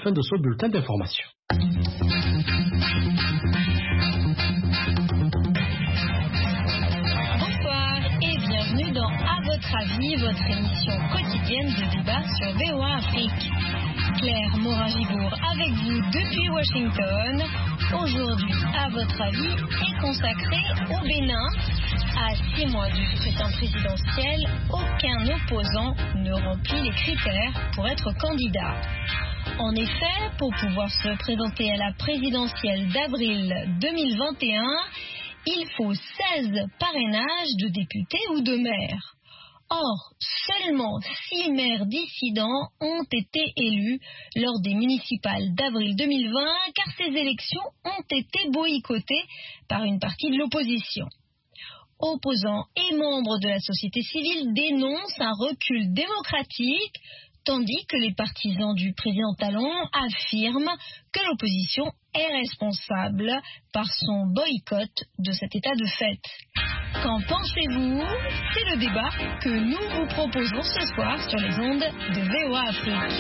fin de ce bulletin d'information. Bonsoir et bienvenue dans À votre avis, votre émission quotidienne de débat sur VOA Afrique. Claire Morin-Gibourg avec vous depuis Washington. Aujourd'hui, À votre avis est consacré au Bénin. À 6 mois du scrutin présidentiel, aucun opposant ne remplit les critères pour être candidat. En effet, pour pouvoir se présenter à la présidentielle d'avril 2021, il faut 16 parrainages de députés ou de maires. Or, seulement 6 maires dissidents ont été élus lors des municipales d'avril 2020 car ces élections ont été boycottées par une partie de l'opposition. Opposants et membres de la société civile dénoncent un recul démocratique, tandis que les partisans du président Talon affirment que l'opposition est responsable par son boycott de cet état de fait. Qu'en pensez-vous? C'est le débat que nous vous proposons ce soir sur les ondes de VOA Afrique.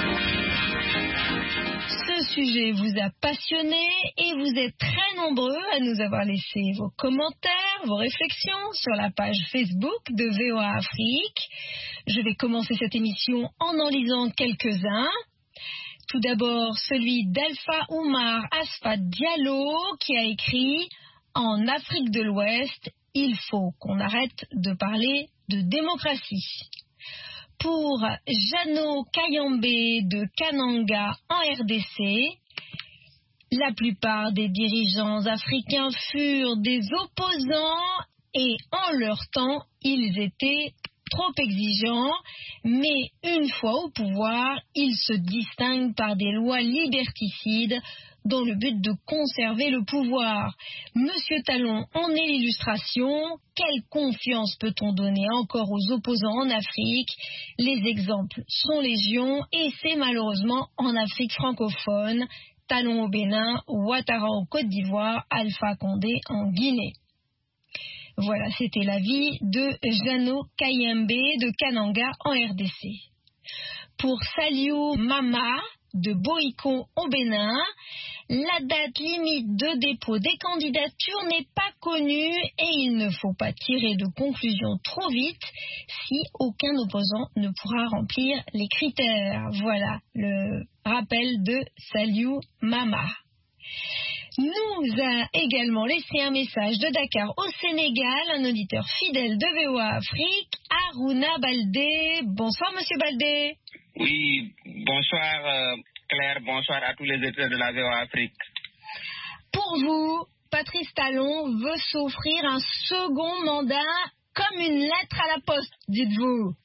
Ce sujet vous a passionné et vous êtes très nombreux à nous avoir laissé vos commentaires, vos réflexions sur la page Facebook de VOA Afrique. Je vais commencer cette émission en lisant quelques-uns. Tout d'abord, celui d'Alpha Oumar Asfat Diallo qui a écrit « En Afrique de l'Ouest, il faut qu'on arrête de parler de démocratie ». Pour Jano Kayambe de Kananga en RDC, la plupart des dirigeants africains furent des opposants et en leur temps, ils étaient trop exigeants, mais une fois au pouvoir, ils se distinguent par des lois liberticides dans le but de conserver le pouvoir. Monsieur Talon en est l'illustration. Quelle confiance peut-on donner encore aux opposants en Afrique? Les exemples sont légion et c'est malheureusement en Afrique francophone. Talon au Bénin, Ouattara en Côte d'Ivoire, Alpha Condé en Guinée. Voilà, c'était l'avis de Jano Kayembe de Kananga en RDC. Pour Saliou Mama de Boïko au Bénin, la date limite de dépôt des candidatures n'est pas connue et il ne faut pas tirer de conclusions trop vite si aucun opposant ne pourra remplir les critères. Voilà le rappel de Saliou Mama. Nous a également laissé un message de Dakar au Sénégal, un auditeur fidèle de VOA Afrique, Aruna Baldé. Bonsoir Monsieur Baldé. Oui, bonsoir Claire, bonsoir à tous les auditeurs de la VOA Afrique. Pour vous, Patrice Talon veut s'offrir un second mandat comme une lettre à la poste, dites-vous.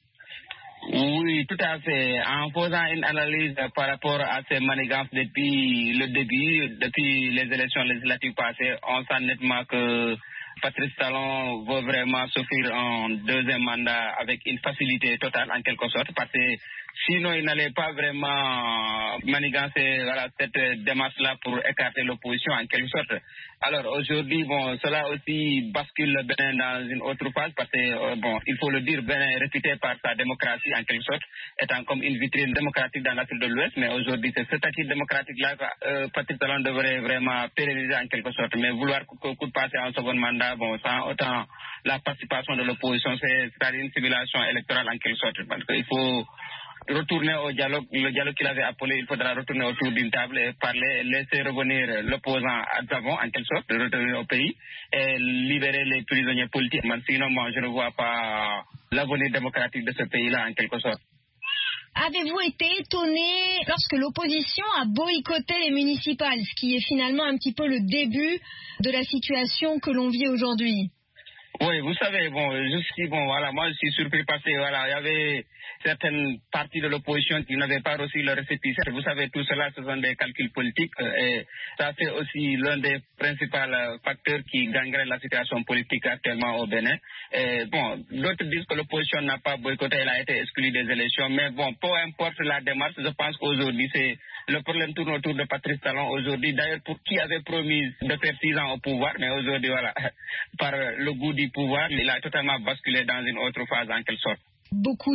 Oui, tout à fait. En faisant une analyse par rapport à ces manigances depuis le début, depuis les élections législatives passées, on sent nettement que Patrice Talon veut vraiment s'offrir un deuxième mandat avec une facilité totale en quelque sorte, parce que sinon il n'allait pas vraiment manigancer cette démarche-là pour écarter l'opposition en quelque sorte. Alors aujourd'hui, cela aussi bascule le Bénin dans une autre phase parce que, il faut le dire, Bénin est réputé par sa démocratie en quelque sorte, étant comme une vitrine démocratique dans l'Afrique de l'Ouest, mais aujourd'hui c'est cet acquis démocratique-là que Patrice Talon devrait vraiment pérenniser en quelque sorte, mais vouloir coup passer en second mandat, sans autant la participation de l'opposition, c'est-à-dire une simulation électorale en quelque sorte, parce qu'il faut retourner au dialogue, le dialogue qu'il avait appelé, il faudra retourner autour d'une table et parler, laisser revenir l'opposant à Davon en quelque sorte, retourner au pays et libérer les prisonniers politiques. Sinon, moi, je ne vois pas l'avenir démocratique de ce pays-là en quelque sorte. Avez-vous été étonné lorsque l'opposition a boycotté les municipales, ce qui est finalement un petit peu le début de la situation que l'on vit aujourd'hui? Oui, vous savez, moi je suis surpris parce que il y avait certaines parties de l'opposition qui n'avaient pas reçu le récépissé. Vous savez, tout cela, ce sont des calculs politiques et ça c'est aussi l'un des principaux facteurs qui gangrène la situation politique actuellement au Bénin. Et d'autres disent que l'opposition n'a pas boycotté, elle a été exclue des élections, mais peu importe la démarche, je pense qu'aujourd'hui c'est le problème tourne autour de Patrice Talon aujourd'hui. D'ailleurs, pour qui avait promis de faire 6 ans au pouvoir, mais aujourd'hui, par le goût du pouvoir, il a totalement basculé dans une autre phase en quelque sorte. beaucoup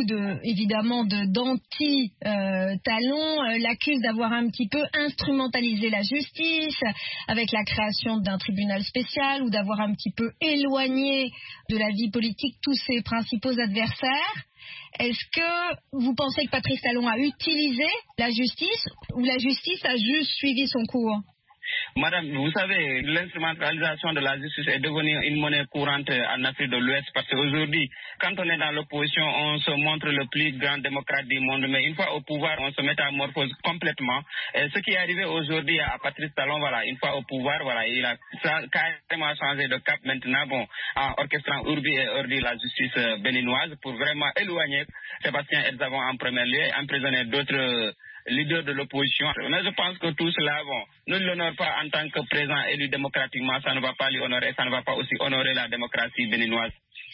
d'anti-Talon l'accusent d'avoir un petit peu instrumentalisé la justice avec la création d'un tribunal spécial ou d'avoir un petit peu éloigné de la vie politique tous ses principaux adversaires. Est-ce que vous pensez que Patrice Talon a utilisé la justice ou la justice a juste suivi son cours? Madame, vous savez, l'instrumentalisation de la justice est devenue une monnaie courante en Afrique de l'Ouest parce qu'aujourd'hui, quand on est dans l'opposition, on se montre le plus grand démocrate du monde, mais une fois au pouvoir, on se métamorphose complètement. Et ce qui est arrivé aujourd'hui à Patrice Talon, voilà, une fois au pouvoir, voilà, il a carrément changé de cap maintenant, bon, en orchestrant Urbi et Ordi la justice béninoise pour vraiment éloigner Sébastien Herzog en premier lieu, emprisonner d'autres leader de l'opposition. Mais je pense que tout cela, ne l'honore pas en tant que président élu démocratiquement, ça ne va pas lui honorer, ça ne va pas aussi honorer la démocratie béninoise.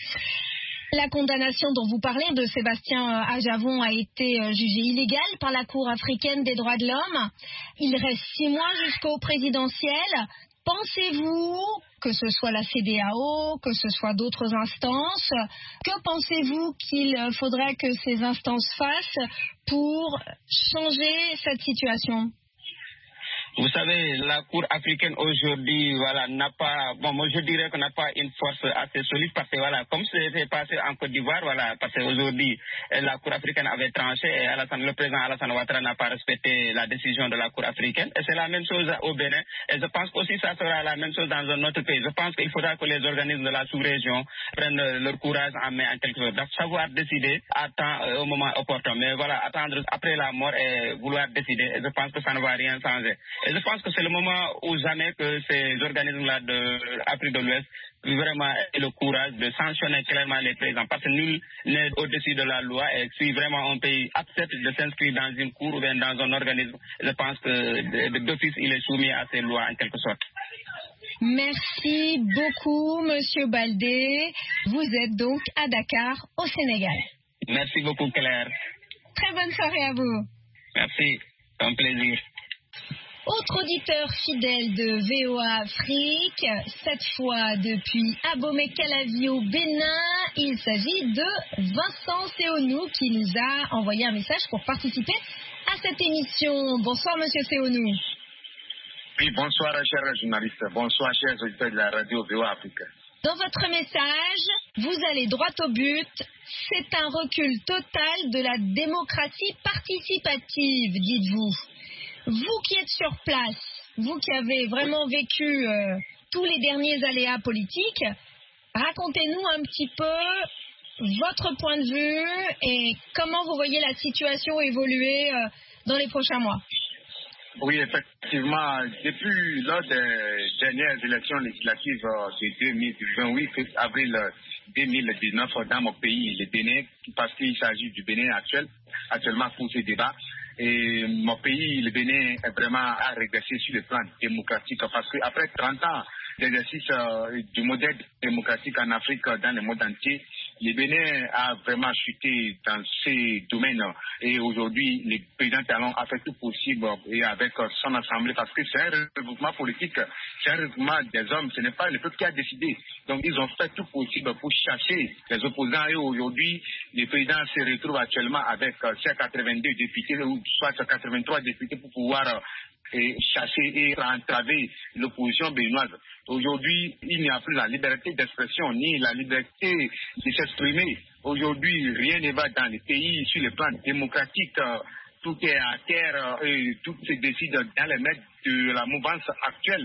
La condamnation dont vous parlez de Sébastien Herzog a été jugée illégale par la Cour africaine des droits de l'homme. Il reste 6 mois jusqu'au présidentiel. Pensez-vous, que ce soit la CEDEAO, que ce soit d'autres instances, que pensez-vous qu'il faudrait que ces instances fassent pour changer cette situation? Vous savez, la Cour africaine aujourd'hui, voilà, n'a pas, moi je dirais qu'on n'a pas une force assez solide parce que voilà, comme c'est passé en Côte d'Ivoire, voilà, parce qu'aujourd'hui, la Cour africaine avait tranché et le président Alassane Ouattara n'a pas respecté la décision de la Cour africaine. Et c'est la même chose au Bénin. Et je pense aussi que ça sera la même chose dans un autre pays. Je pense qu'il faudra que les organismes de la sous-région prennent leur courage en main en quelque sorte, savoir décider à temps, au moment opportun. Mais voilà, attendre après la mort et vouloir décider, et je pense que ça ne va rien changer. Et je pense que c'est le moment où jamais que ces organismes-là de l'Afrique de l'Ouest vraiment aient le courage de sanctionner clairement les présidents. Parce que nul n'est au-dessus de la loi et si vraiment un pays accepte de s'inscrire dans une cour ou bien dans un organisme, je pense que d'office il est soumis à ces lois en quelque sorte. Merci beaucoup, Monsieur Baldé. Vous êtes donc à Dakar, au Sénégal. Merci beaucoup, Claire. Très bonne soirée à vous. Merci, c'est un plaisir. Autre auditeur fidèle de VOA Afrique, cette fois depuis Abomey-Calavi au Bénin, il s'agit de Vincent Seonou qui nous a envoyé un message pour participer à cette émission. Bonsoir Monsieur Seonou. Oui, bonsoir chers journalistes, bonsoir chers auditeurs de la radio VOA Afrique. Dans votre message, vous allez droit au but. C'est un recul total de la démocratie participative, dites-vous. Vous qui êtes sur place, vous qui avez vraiment vécu tous les derniers aléas politiques, racontez-nous un petit peu votre point de vue et comment vous voyez la situation évoluer dans les prochains mois. Oui, effectivement, depuis lors des dernières élections législatives de 28 avril 2019 dans mon pays, le Bénin, parce qu'il s'agit du Bénin actuellement pour ce débat. Et mon pays, le Bénin, est vraiment à régresser sur le plan démocratique parce qu'après 30 ans d'exercice du modèle démocratique en Afrique, dans le monde entier, le Bénin a vraiment chuté dans ces domaines. Et aujourd'hui, le président Talon a fait tout possible et avec son assemblée parce que c'est un regroupement politique, c'est un regroupement des hommes, ce n'est pas le peuple qui a décidé. Donc ils ont fait tout possible pour chasser les opposants et aujourd'hui, le président se retrouve actuellement avec 82 députés ou soit 83 députés pour pouvoir chasser et entraver l'opposition béninoise. Aujourd'hui, il n'y a plus la liberté d'expression ni la liberté de s'exprimer. Aujourd'hui, rien ne va dans le pays sur le plan démocratique. Tout est à terre et tout se décide dans les maîtres de la mouvance actuelle.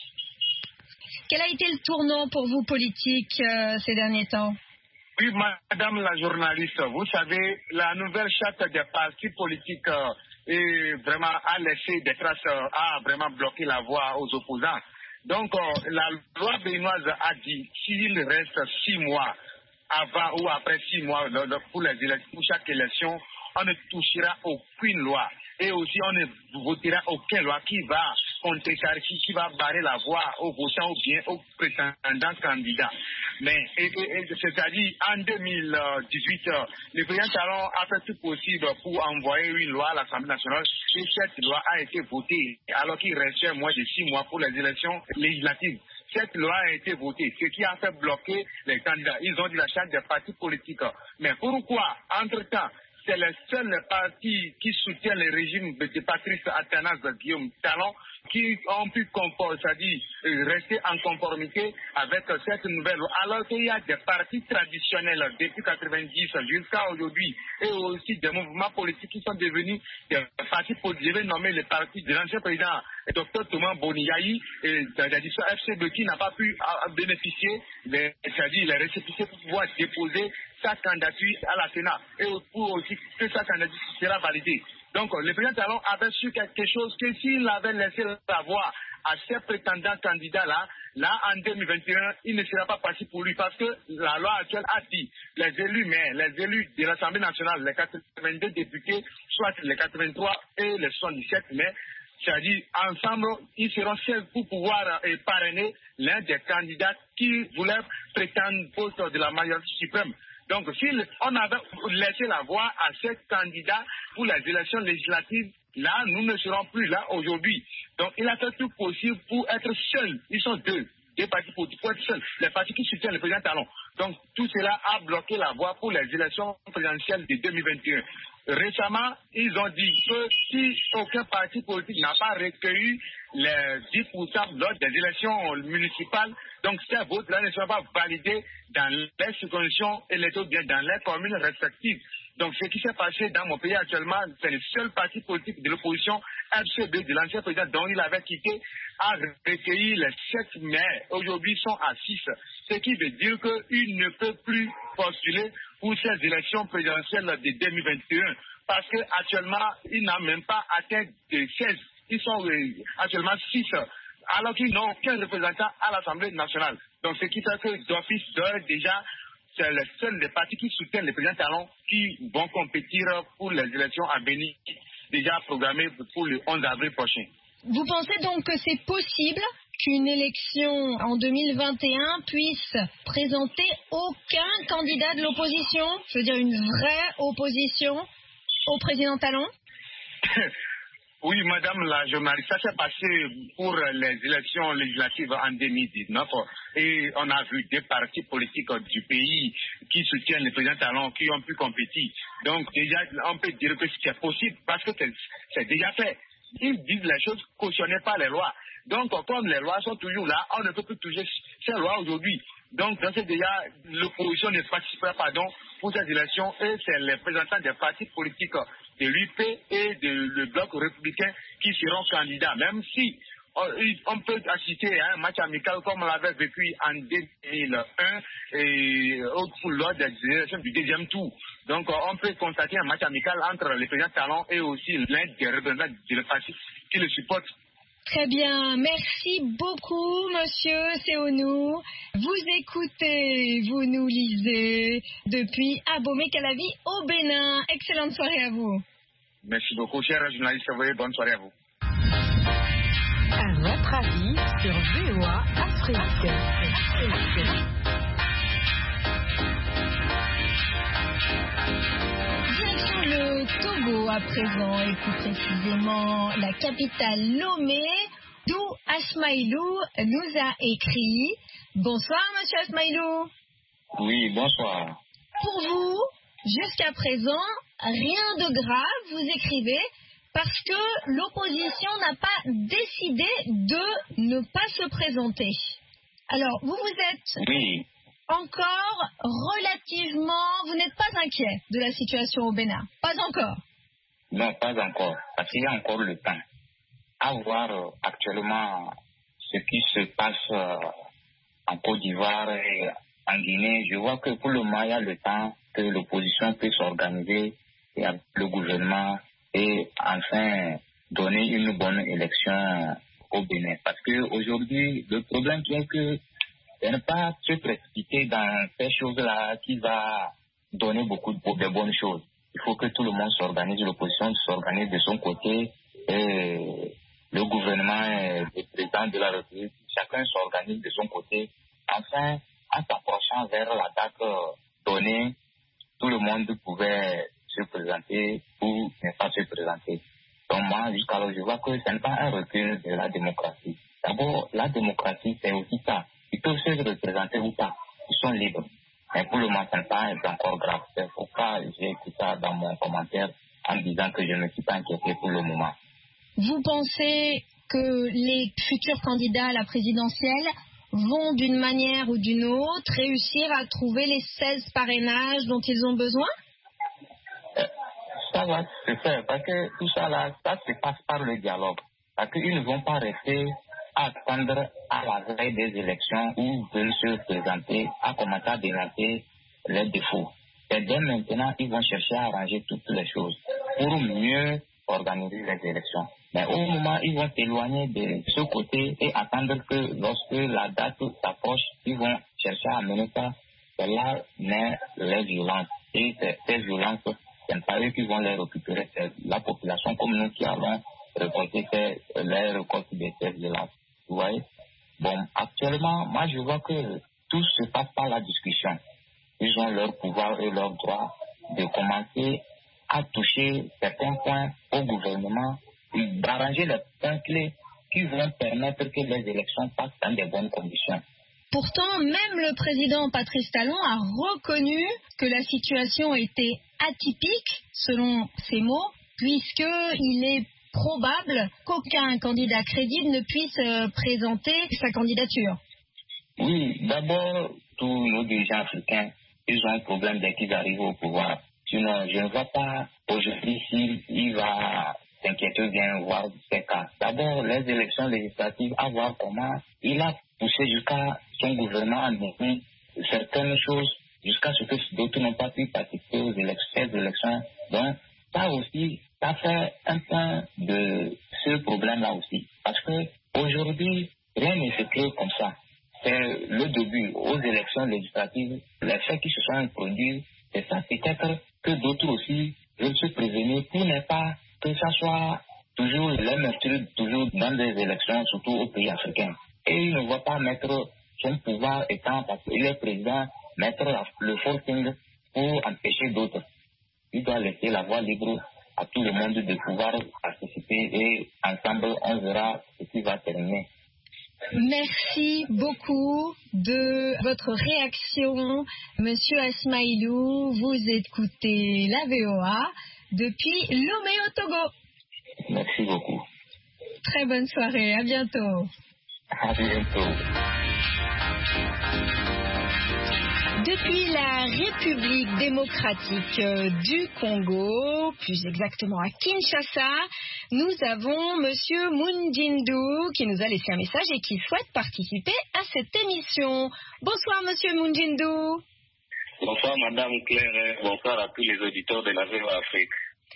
Quel a été le tournant pour vous politique ces derniers temps? Oui, madame la journaliste, vous savez, la nouvelle charte des partis politiques vraiment a laissé des traces, a vraiment bloqué la voie aux opposants. Donc, la loi béninoise a dit s'il reste 6 mois avant ou après 6 mois pour chaque élection, on ne touchera aucune loi. Et aussi, on ne votera aucune loi qui va contrecarrer, qui va barrer la voie aux votants ou bien aux prétendants candidats. Mais, c'est-à-dire, en 2018, le président Talon a fait tout possible pour envoyer une loi à l'Assemblée nationale. Et cette loi a été votée alors qu'il restait moins de 6 mois pour les élections législatives. cette loi a été votée, ce qui a fait bloquer les candidats. Ils ont dit la charte des partis politiques. Mais pourquoi, entre-temps, c'est les seuls partis qui soutiennent le régime de Patrice Athanase Guillaume Talon qui ont pu rester en conformité avec cette nouvelle loi. Alors qu'il y a des partis traditionnels depuis 90 jusqu'à aujourd'hui et aussi des mouvements politiques qui sont devenus des partis politiques. Je vais nommer le parti de l'ancien président Dr Thomas Boniaï et l'addition FCB qui n'a pas pu bénéficier les récépissés pour pouvoir déposer sa candidature à la Sénat et pour aussi que sa candidature sera validée. Donc, le président Talon avait su quelque chose que s'il avait laissé la voix à ces prétendants candidats-là, en 2021, il ne sera pas parti pour lui parce que la loi actuelle a dit les élus de l'Assemblée nationale, les 82 députés, soit les 83 et les 77 mais c'est-à-dire, ensemble, ils seront seuls pour pouvoir parrainer l'un des candidats qui voulait prétendre poste de la majorité suprême. Donc, si on avait laissé la voix à ces candidats pour les élections législatives, là, nous ne serons plus là aujourd'hui. Donc, il a fait tout possible pour être seul. Ils sont deux partis politiques pour être seuls. Les partis qui soutiennent le président Talon. Donc, tout cela a bloqué la voie pour les élections présidentielles de 2021. Récemment, ils ont dit que si aucun parti politique n'a pas recueilli les 10% lors des élections municipales, donc ces votes-là ne seront pas validés dans les circonscriptions électorales, bien dans les communes respectives. Donc ce qui s'est passé dans mon pays actuellement, c'est le seul parti politique de l'opposition, FCB, de l'ancien président dont il avait quitté, a recueilli les 7 maires. Aujourd'hui, ils sont à 6. Ce qui veut dire qu'il ne peut plus postuler pour ces élections présidentielles de 2021 parce qu'actuellement, il n'a même pas atteint de 16. Ils sont actuellement 6 alors qu'ils n'ont aucun représentant à l'Assemblée nationale. Donc ce qui fait que d'office, déjà, c'est le seul des partis qui soutiennent le président Talon qui vont compétir pour les élections à venir, déjà programmées pour le 11 avril prochain. Vous pensez donc que c'est possible qu'une élection en 2021 puisse présenter aucun candidat de l'opposition, je veux dire une vraie opposition au président Talon? Oui, madame la journaliste, ça s'est passé pour les élections législatives en 2019 et on a vu des partis politiques du pays qui soutiennent le président Talon qui ont pu compétir. Donc déjà, on peut dire que c'est possible parce que c'est déjà fait. Ils disent les choses cautionnées par les lois. Donc, comme les lois sont toujours là, on ne peut plus toucher ces lois aujourd'hui. Donc, c'est déjà l'opposition ne participera pas pour ces élections et c'est les représentants des partis politiques de l'UP et le bloc républicain qui seront candidats. Même si on peut assister à un match amical comme on l'avait vécu en 2001 et lors des élections du deuxième tour. Donc, on peut constater un match amical entre le président Talon et aussi l'un des représentants du parti qui le supporte. Très bien, merci beaucoup Monsieur Seonou. Vous écoutez, vous nous lisez depuis Abomey-Calavi au Bénin. Excellente soirée à vous. Merci beaucoup, chers journalistes. Bonne soirée à vous. À votre avis sur VOA Afrique. Direction le Togo à présent et plus précisément la capitale Lomé, d'où Asmaïlou nous a écrit. Bonsoir Monsieur Asmaïlou. Oui, bonsoir. Pour vous, jusqu'à présent, rien de grave, vous écrivez, parce que l'opposition n'a pas décidé de ne pas se présenter. Alors, vous êtes... Oui. Encore relativement, vous n'êtes pas inquiet de la situation au Bénin? Pas encore? Non, pas encore, parce qu'il y a encore le temps. À voir actuellement ce qui se passe en Côte d'Ivoire et en Guinée, je vois que pour le moment, il y a le temps que l'opposition peut s'organiser et le gouvernement et enfin donner une bonne élection au Bénin. Parce qu'aujourd'hui, le problème est que de ne pas se précipiter dans ces choses-là qui va donner beaucoup de bonnes choses. Il faut que tout le monde s'organise, l'opposition s'organise de son côté, et le gouvernement et le président de la République, chacun s'organise de son côté. Enfin, en s'approchant vers la date donnée, tout le monde pouvait se présenter ou ne pas se présenter. Donc moi, jusqu'alors, je vois que ce n'est pas un recul de la démocratie. D'abord, la démocratie, c'est aussi ça. Ils peuvent se représenter ou pas. Ils sont libres. Mais pour le moment, ça est encore grave. C'est pourquoi j'ai écrit ça dans mon commentaire en disant que je ne suis pas inquiété pour le moment. Vous pensez que les futurs candidats à la présidentielle vont d'une manière ou d'une autre réussir à trouver les 16 parrainages dont ils ont besoin? Ça va se faire parce que tout ça là, ça se passe par le dialogue. Parce qu'ils ne vont pas rester à attendre à la veille des élections où ils veulent se présenter à commencer à dénoncer les défauts. Et dès maintenant, ils vont chercher à arranger toutes les choses pour mieux organiser les élections. Mais au moment, ils vont s'éloigner de ce côté et attendre que lorsque la date s'approche, ils vont chercher à mener ça. C'est là naît les violences. Et ces violences, ce n'est pas eux qui vont les récupérer, c'est la population comme nous qui allons récolter les récoltes de ces violences. Vous voyez? Bon, actuellement, moi je vois que tout se passe par la discussion. Ils ont leur pouvoir et leur droit de commencer à toucher certains points au gouvernement, d'arranger les points clés qui vont permettre que les élections passent dans de bonnes conditions. Pourtant, même le président Patrice Talon a reconnu que la situation était atypique, selon ses mots, puisqu'il est probable qu'aucun candidat crédible ne puisse présenter sa candidature. Oui, d'abord, tous nos dirigeants africains, ils ont un problème dès qu'ils arrivent au pouvoir. Sinon, je ne vois pas aujourd'hui s'il va s'inquiéter ou bien voir ces cas. D'abord, les élections législatives, à voir comment il a poussé jusqu'à son gouvernement à mener certaines choses jusqu'à ce que d'autres n'ont pas pu participer aux élections. Donc, ça aussi, ça fait un point de ce problème-là aussi. Parce que aujourd'hui, rien ne se crée comme ça. C'est le début. Aux élections législatives, les faits qui se sont produits, c'est ça peut-être que d'autres aussi veulent se prévenir pour ne pas que ça soit toujours les meurtres, toujours dans des élections, surtout aux pays africains. Et il ne va pas mettre son pouvoir étant, parce qu'il est président, mettre le forcing pour empêcher d'autres. Il doit laisser la voie libre à tout le monde de pouvoir participer et ensemble on verra ce qui va terminer. Merci beaucoup de votre réaction, Monsieur Asmaïlou. Vous écoutez la VOA depuis Lomé au Togo. Merci beaucoup. Très bonne soirée, à bientôt. À bientôt. Depuis la République démocratique du Congo, plus exactement à Kinshasa, nous avons Monsieur Mundindu qui nous a laissé un message et qui souhaite participer à cette émission. Bonsoir Monsieur Mundindu. Bonsoir Madame Claire et bonsoir à tous les auditeurs de la VOA Afrique.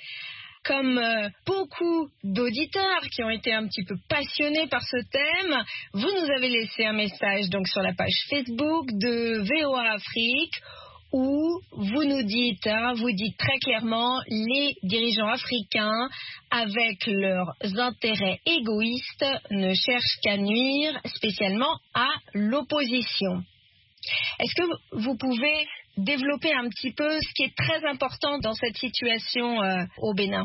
Comme beaucoup d'auditeurs qui ont été un petit peu passionnés par ce thème, vous nous avez laissé un message donc sur la page Facebook de VOA Afrique où vous nous dites, vous dites très clairement, les dirigeants africains, avec leurs intérêts égoïstes, ne cherchent qu'à nuire spécialement à l'opposition. Est-ce que vous pouvez développer un petit peu ce qui est très important dans cette situation au Bénin?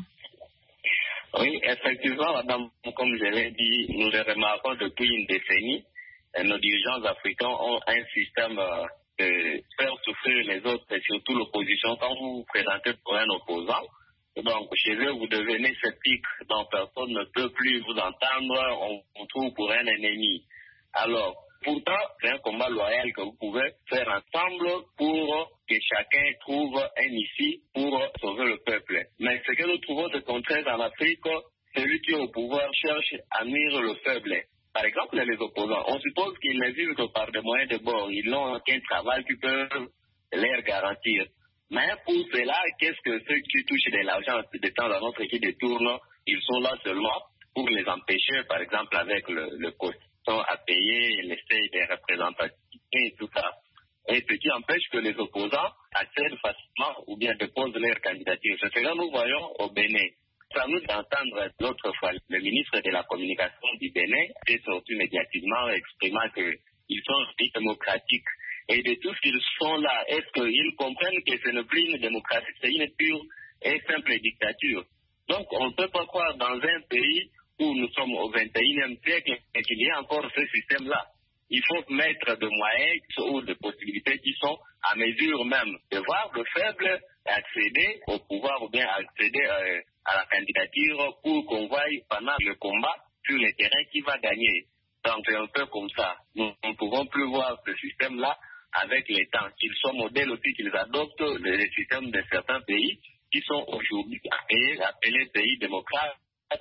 Oui, effectivement, madame, comme je l'ai dit, nous le remarquons depuis une décennie. Nos dirigeants africains ont un système de faire souffrir les autres, et surtout l'opposition, quand vous vous présentez pour un opposant. Donc, chez eux, vous devenez sceptique, donc personne ne peut plus vous entendre, on vous trouve pour un ennemi. Alors, pourtant, c'est un combat loyal que vous pouvez faire ensemble pour que chacun trouve un issue pour sauver le peuple. Mais ce que nous trouvons de contraire en Afrique, celui qui est au pouvoir cherche à nuire le faible. Par exemple, les opposants, on suppose qu'ils ne vivent que par des moyens de bord. Ils n'ont aucun travail qui peut leur garantir. Mais pour cela, qu'est-ce que ceux qui touchent de l'argent de temps à autre qui détournent, ils sont là seulement pour les empêcher, par exemple, avec le coût à payer, l'essai des représentativité et tout ça. Et ce qui empêche que les opposants accèdent facilement ou bien déposent leur candidature. C'est ce que nous voyons au Bénin. Ça nous d'entendre l'autre fois le ministre de la Communication du Bénin est sorti médiatiquement exprimant qu'ils sont démocratiques. Et de tout ce qu'ils font là, est-ce qu'ils comprennent que ce n'est plus une démocratie, c'est une pure et simple dictature. Donc on ne peut pas croire dans un pays où nous sommes au XXIe siècle et qu'il y a encore ce système-là. Il faut mettre des moyens ou des possibilités qui sont à mesure même de voir le faible accéder au pouvoir ou bien accéder à la candidature pour qu'on voie pendant le combat sur le terrain qui va gagner. Donc c'est un peu comme ça. Nous ne pouvons plus voir ce système-là avec les temps. Qu'ils soient modèles aussi, qu'ils adoptent les systèmes de certains pays qui sont aujourd'hui appelés pays démocrates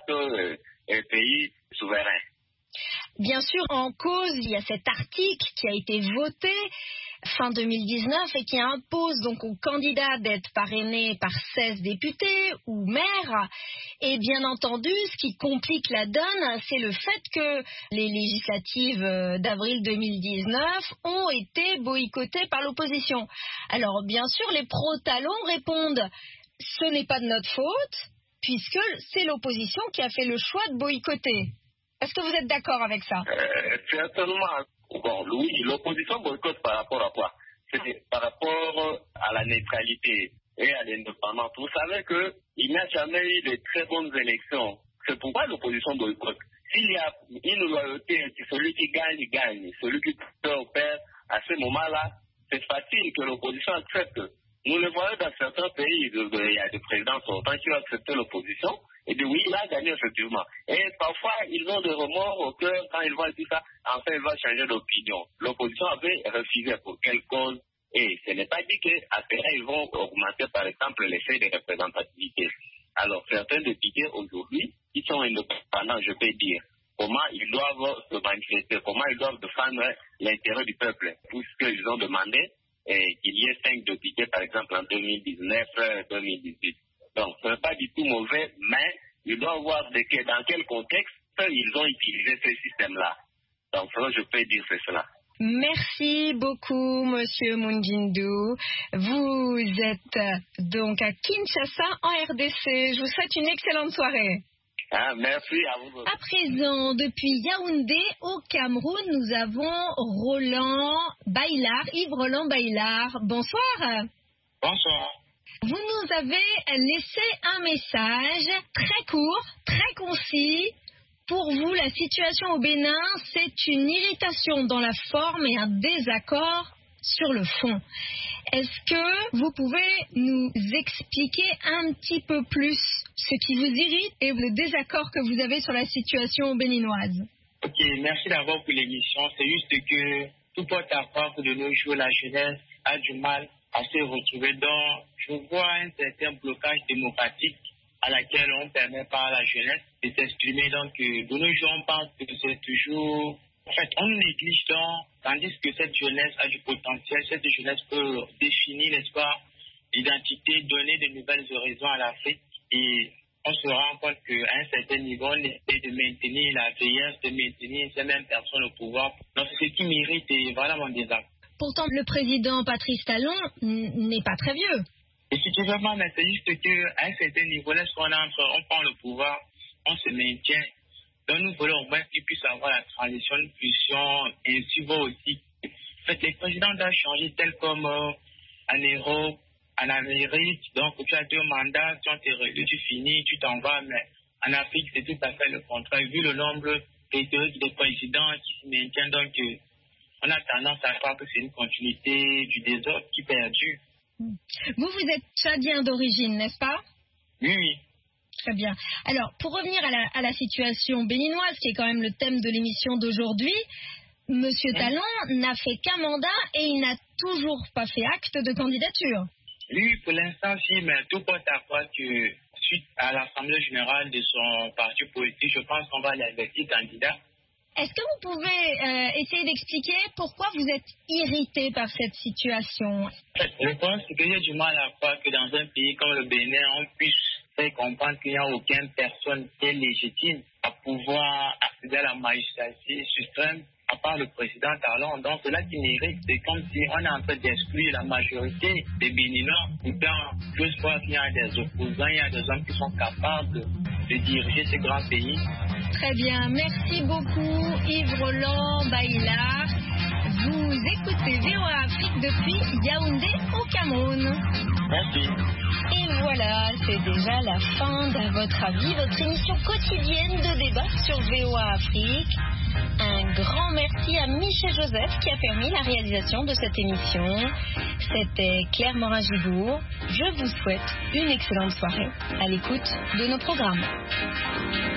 et pays souverains. Bien sûr, en cause, il y a cet article qui a été voté fin 2019 et qui impose donc aux candidats d'être parrainés par 16 députés ou maires. Et bien entendu, ce qui complique la donne, c'est le fait que les législatives d'avril 2019 ont été boycottées par l'opposition. Alors, bien sûr, les pro-talons répondent « ce n'est pas de notre faute » puisque c'est l'opposition qui a fait le choix de boycotter. Est-ce que vous êtes d'accord avec ça? Certainement. Bon, oui, l'opposition boycotte par rapport à quoi? C'est par rapport à la neutralité et à l'indépendance. Vous savez qu'il n'y a jamais eu de très bonnes élections. C'est pourquoi l'opposition boycotte. S'il y a une loyauté, celui qui gagne, gagne. Celui qui perd, perd. À ce moment-là, c'est facile que l'opposition accepte. Nous le voyons dans certains pays, il y a des présidents sortants qui ont accepté l'opposition, et bien oui, il a gagné effectivement. Et parfois, ils ont des remords au cœur quand ils voient tout ça, enfin, ils vont changer d'opinion. L'opposition avait refusé pour quelle cause, et ce n'est pas dit qu'après, ils vont augmenter, par exemple, l'effet de représentativité. Alors, certains députés aujourd'hui, ils sont indépendants, je peux dire. Comment ils doivent se manifester, comment ils doivent défendre l'intérêt du peuple, puisqu'ils ont demandé qu'il y ait 5 députés, par exemple, en 2019-2018. Donc, ce n'est pas du tout mauvais, mais il doit voir dans quel contexte ils ont utilisé ce système-là. Donc, je peux dire c'est cela. Merci beaucoup, Monsieur Mungindou. Vous êtes donc à Kinshasa, en RDC. Je vous souhaite une excellente soirée. Ah, merci à vous. À présent, depuis Yaoundé, au Cameroun, nous avons Yves Roland Baillard. Bonsoir. Bonsoir. Vous nous avez laissé un message très court, très concis. Pour vous, la situation au Bénin, c'est une irritation dans la forme et un désaccord sur le fond. Est-ce que vous pouvez nous expliquer un petit peu plus ce qui vous irrite et le désaccord que vous avez sur la situation béninoise? Ok, merci d'abord pour l'émission. C'est juste que tout porte à croire que de nos jours, la jeunesse a du mal à se retrouver dans, je vois, un certain blocage démocratique à laquelle on ne permet pas à la jeunesse de s'exprimer. Donc, de nos jours, on pense que c'est toujours... En fait, on néglige tandis que cette jeunesse a du potentiel, cette jeunesse peut définir, n'est-ce pas, l'identité, donner de nouvelles horizons à l'Afrique. Et on se rend compte qu'à un certain niveau, on essaie de maintenir la vieillesse, de maintenir ces mêmes personnes au pouvoir. Donc, c'est ce qui mérite et voilà mon désaccord. Pourtant, le président Patrice Talon n'est pas très vieux. Effectivement, mais c'est juste qu'à un certain niveau, lorsqu'on entre, on prend le pouvoir, on se maintient. Donc nous voulons au moins qu'ils puissent avoir la transition de fusion et ainsi voir aussi. En fait, les présidents doivent changer tel comme en Europe, en Amérique. Donc tu as 2 mandats, tu es réélu, tu finis, tu t'en vas. Mais en Afrique, c'est tout à fait le contraire. Vu le nombre rhétorique des présidents qui se maintiennent, donc on a tendance à croire que c'est une continuité du désordre qui perdure. Vous êtes tchadien d'origine, n'est-ce pas? Oui. Très bien. Alors, pour revenir à la situation béninoise, qui est quand même le thème de l'émission d'aujourd'hui, M. Talon n'a fait qu'un mandat et il n'a toujours pas fait acte de candidature. Oui, pour l'instant, si, mais tout porte à croire que suite à l'Assemblée générale de son parti politique, je pense qu'on va l'investir candidat. Est-ce que vous pouvez essayer d'expliquer pourquoi vous êtes irrité par cette situation? Je pense qu'il y a du mal à croire que dans un pays comme le Bénin, on puisse faire comprendre qu'il n'y a aucune personne qui est légitime à pouvoir accéder à la magistrature suprême, à part le président Talon. Donc, c'est là qui mérite. C'est comme si on est en train d'exclure la majorité des Béninois. Pourtant, je crois qu'il y a des opposants, il y a des hommes qui sont capables de diriger ces grands pays. Très bien. Merci beaucoup, Yves Roland Baillard. Vous écoutez VOA Afrique depuis Yaoundé au Cameroun. Merci. Et voilà, c'est déjà la fin d'À votre avis, votre émission quotidienne de débat sur VOA Afrique. Un grand merci à Michel Joseph qui a permis la réalisation de cette émission. C'était Claire Morin-Gibourg. Je vous souhaite une excellente soirée à l'écoute de nos programmes.